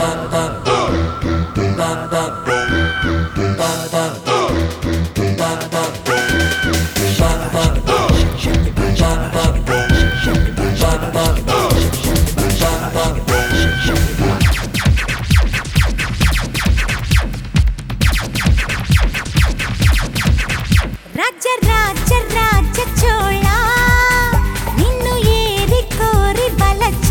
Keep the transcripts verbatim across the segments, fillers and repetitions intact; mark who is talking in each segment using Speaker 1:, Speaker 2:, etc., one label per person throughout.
Speaker 1: రాజ రాజ రాజ చోళ నిన్ను ఏరి కోరి బలచ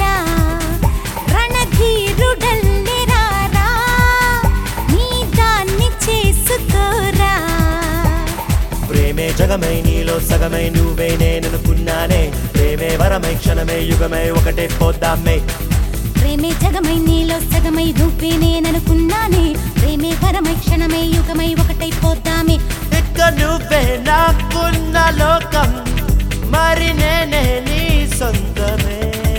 Speaker 1: రణధీరుడల్లే రారా నీ దాన్ని చేసుకోరా
Speaker 2: ప్రేమే జగమై నీలో సగమై నువ్వే నేననుకున్నానే ప్రేమే వరమై క్షణమై యుగమై ఒకటే పోద్దామే
Speaker 1: ప్రేమే జగమై నీలో సగమై నువ్వే నేననుకున్నానే ప్రేమే వరమై క్షణమై యుగమై ఒకటై పోద్దామే
Speaker 2: ఇక నువ్వే నాకున్న లోకం మరి నేనే నీ సొంతమే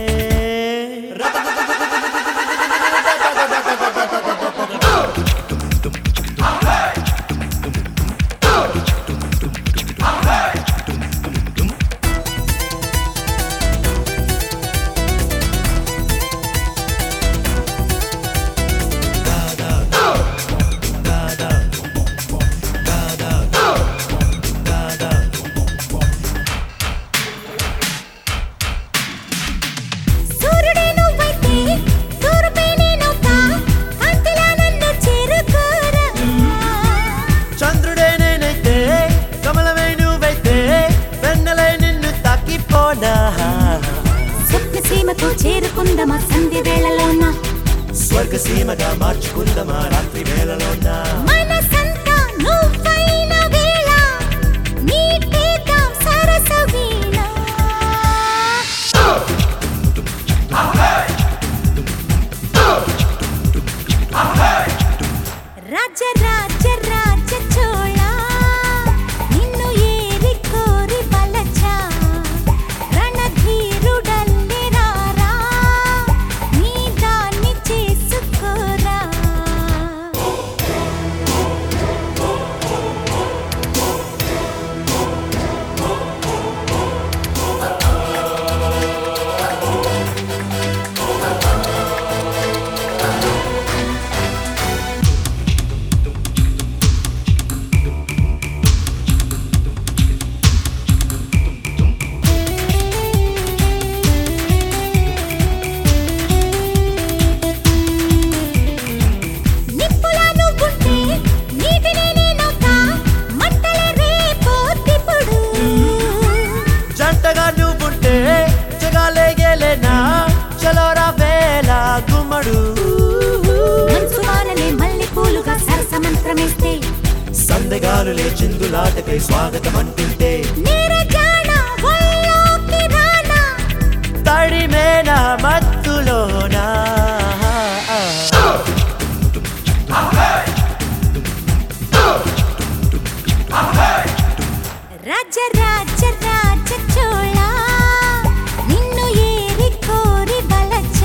Speaker 1: స్వర్గసీమకు చేరుకుందమా సంధ్య వేళలోన
Speaker 2: స్వర్గసీమగా మార్చుకుందమా రాత్రి వేళలోన
Speaker 1: మనసంతా నువ్వైన వేళ నీటేద్దాం సరస వీణ రాజ రాజ రాజ చోళ నిన్ను ఏరి కోరి బలచ రణధీరుడల్లే రారా నీ దాన్ని చేసుకోరా
Speaker 2: సందగాలులే చిందులాటకై స్వాగతం అంటుంటే తడిమేన మత్తులోనా
Speaker 1: రాజ రాజ రాజ చోళ నిన్ను ఏరి కోరి బలచ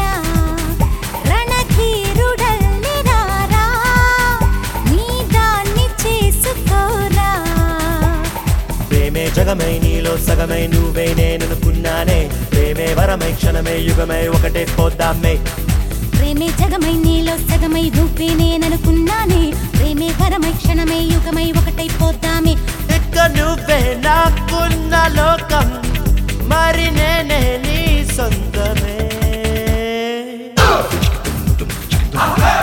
Speaker 1: రణధీరుడల్లే రారా నీ దాన్ని చేసుకోరా
Speaker 2: ప్రేమే జగమై నీలో సగమై నువ్వే నేననుకున్నానే ప్రేమే వరమై క్షణమై యుగమై ఒకటే పోద్దామే
Speaker 1: ప్రేమే జగమై నీలో సగమై నువ్వే నేననుకున్నానే ప్రేమే వరమై క్షణమై యుగమై ఒకటై పోద్దామే
Speaker 2: ఇక నువ్వే నాకున్న లోకం మరి నేనే నీ సొంతమే